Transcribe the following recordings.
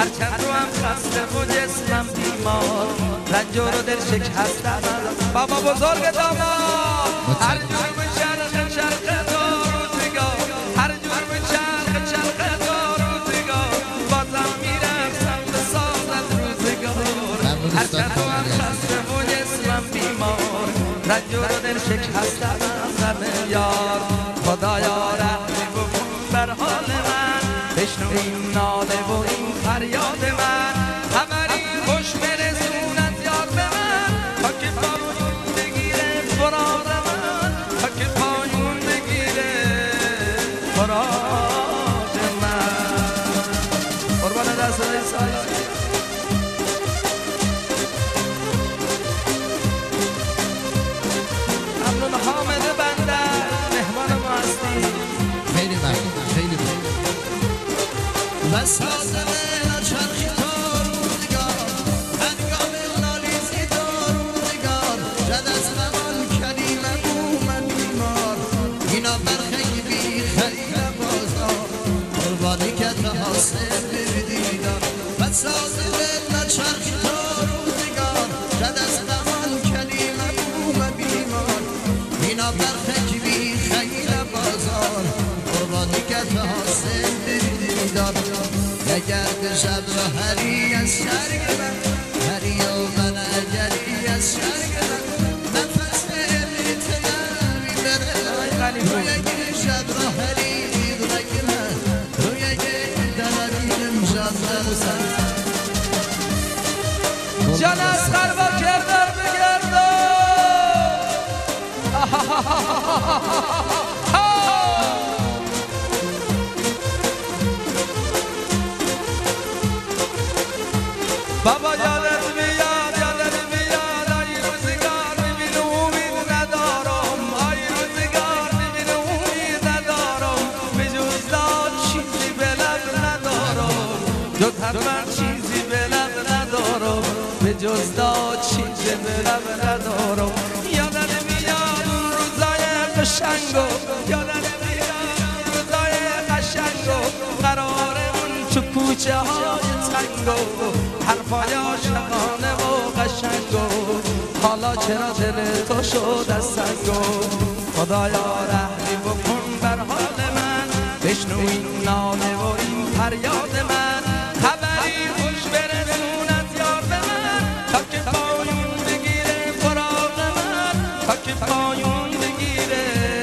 چند رو هم خسته و جسمم بیمار رنج و دل شکستم بابا بزرگ داماد هر جور به چرخ تا روزگار هر جور به چرخ تا روزگار بازم میرفتم به ساز از روزگار هر چند رو هم خسته و جسمم بیمار رنج و دل شکستم غم یار خدایا رحمی بکن بر حال من بشنو این ناله و این فریاد من خبری خوش برسون از یار به من تا که پایون بگیره فرار من تا که پایون بگیره فرار من قربان دست سایه ممنون حامد بندر مهمان ما هستی خیلی ممنون خیلی ممنون بساز من چرخی تا روزگار هنگام نالیزی تا روزگار جد از همان کلمه من بیمار اینا برخی بی خرید بازار قربانی که حاصل بردیدار بساز من چرخی تا روزگار جد از همان کلمه من بیمار اینا برخی بی خرید بازار قربانی که حاصل بردیدار گرد شب و هری از شرگ من هری و من اجلی از شرگ من نفس بیت نمی بره روی شب و هری رگ من روی دلبینم شد جان از خربا کردر بگردم بابا یادت میاد آی روزگار میبینه امید ندارم آی روزگار میبینه امید ندارم به جز داد چیزی به لب ندارم جز حتما چیزی به لب ندارم به جز داد چیزی به لب ندارم یادت میاد اون روزای قشنگو یادت میاد اون روزای قشنگو قرارمون تو کوچه های تنگو حرفای عاشقانه و قشنگو حالا چرا دل تو شد از سنگو خدایا رحمی بکن بر حال من بشنو این ناله و این فریاد من خبری خوش برسون از یار به من تا که پایون بگیره فراق من تا که پایون بگیره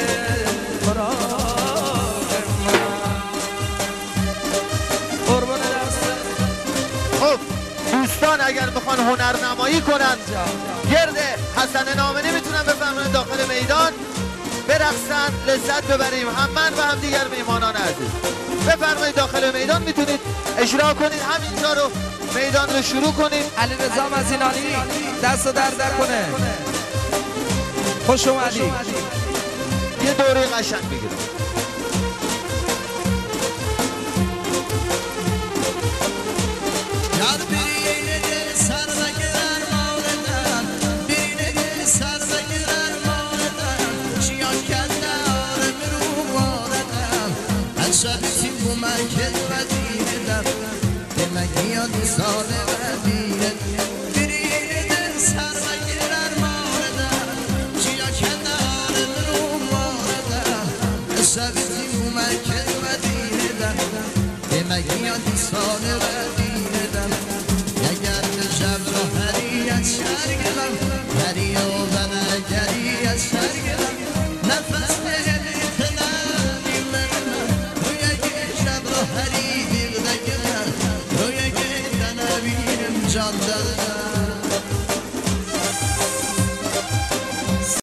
فراق من قربان دست خب دوستان اگر بخوان هنرنمایی کنن گرد حسن نامه نمیتونن بفرمایید داخل میدان برقصن لذت ببریم هم من و هم دیگر میهمانان عزیز بفرمایید داخل میدان میتونید اجرا کنید همینجا رو میدان رو شروع کنید علیرضا مزینانی دست در کنه خوش اومدی یه دوره قشنگ بگیرم شبیتی بومکت و دیدم دلک یاد ساله و دیدم برید سر و گرر ماردم چیا کنار منو ماردم شبیتی